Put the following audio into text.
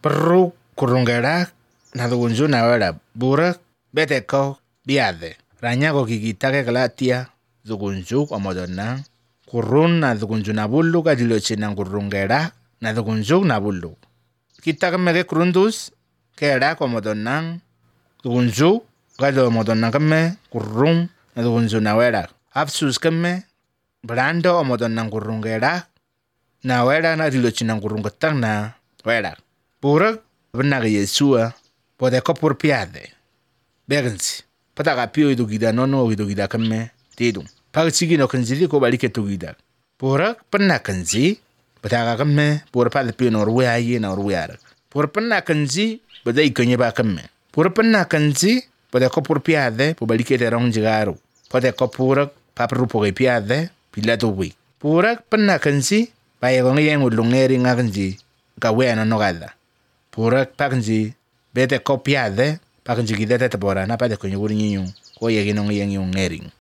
perru kurungera na dugunju na wera burak bete ko biade ranya ko kikitake kalatia dugunju omodona kurun na dugunju na bulu ka dilochina kurungera na dugunju na bulu kitake mege kurundus kera komodona dugunju ka do modona kame kurun na dugunju na wera absus kame brando omodona kurungera na wera na dilochina kurungatang na wera burak benaga Yesua pode kopur piade begensi pataka pio idugida nono idugida kame tidum pagchigi no kanjili ko balike tugida burak penna kanji pataka kame burak pad pio no ruya yi na ruya burak penna kanji bada ikonye ba kame burak penna kanji pode kopur piade po balike de rong jigaru pode kopur papru po piade pilato wi burak penna kanji baye ngi ngulungeri ngakanji ka wena no gada burak pakanji bete kopiade pakanji gidete tabora na pade konyo wurinyu ko yegi no ngi ngering